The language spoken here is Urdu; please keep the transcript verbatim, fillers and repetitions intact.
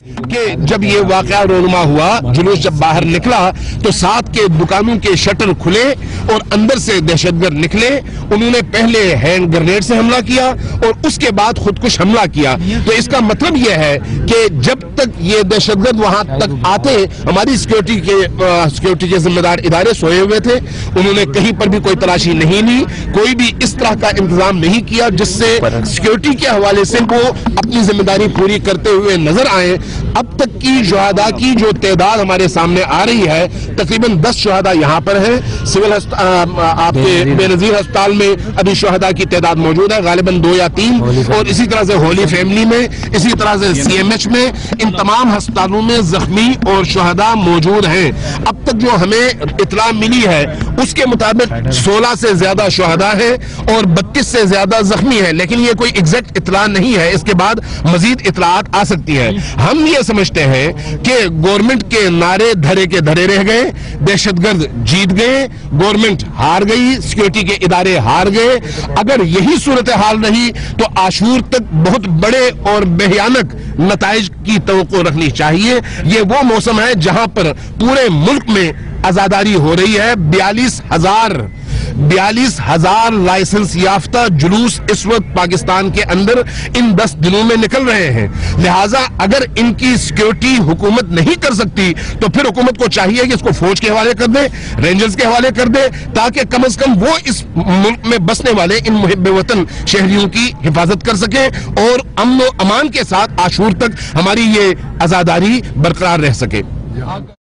کہ جب یہ واقعہ رونما ہوا، جلوس جب باہر نکلا تو ساتھ کے دکانوں کے شٹر کھلے اور اندر سے دہشت گرد نکلے. انہوں نے پہلے ہینڈ گرنیڈ سے حملہ کیا اور اس کے بعد خودکش حملہ کیا. تو اس کا مطلب یہ ہے کہ جب تک یہ دہشت گرد وہاں تک آتے، ہماری سیکیورٹی کے سیکیورٹی کے ذمہ دار ادارے سوئے ہوئے تھے. انہوں نے کہیں پر بھی کوئی تلاشی نہیں لی، کوئی بھی اس طرح کا انتظام نہیں کیا جس سے سیکیورٹی کے حوالے سے وہ اپنی ذمہ داری پوری کرتے ہوئے نظر آئے. اب تک کی شہداء کی جو تعداد ہمارے سامنے آ رہی ہے، تقریباً دس شہداء یہاں پر ہیں. سول آپ کے بے نظیر ہسپتال میں ابھی شہداء کی تعداد موجود ہے، غالباً دو یا تین، اور اسی طرح سے ہولی فیملی میں، اسی طرح سے سی ایم ایچ میں، ان تمام ہسپتالوں میں زخمی اور شہداء موجود ہیں. اب تک جو ہمیں اطلاع ملی ہے اس کے مطابق سولہ سے زیادہ شہداء ہیں اور بتیس سے زیادہ زخمی ہیں، لیکن یہ کوئی ایگزیکٹ اطلاع نہیں ہے. اس کے بعد مزید اطلاعات آ سکتی ہیں. ہم یہ سمجھتے ہیں کہ گورنمنٹ کے نعرے دھرے کے دھرے رہ گئے، دہشت گرد جیت گئے، گورنمنٹ ہار گئی، سیکیورٹی کے ادارے ہار گئے. اگر یہی صورتحال رہی تو عاشور تک بہت بڑے اور بھیانک نتائج کی توقع رکھنی چاہیے. یہ وہ موسم ہے جہاں پر پورے ملک میں عزاداری ہو رہی ہے. بیالیس ہزار بیالیس ہزار لائسنس یافتہ جلوس اس وقت پاکستان کے اندر ان دس دنوں میں نکل رہے ہیں. لہٰذا اگر ان کی سیکیورٹی حکومت نہیں کر سکتی تو پھر حکومت کو چاہیے کہ اس کو فوج کے حوالے کر دے، رینجرز کے حوالے کر دے، تاکہ کم از کم وہ اس ملک میں بسنے والے ان محب وطن شہریوں کی حفاظت کر سکیں اور امن و امان کے ساتھ عاشور تک ہماری یہ عزاداری برقرار رہ سکے.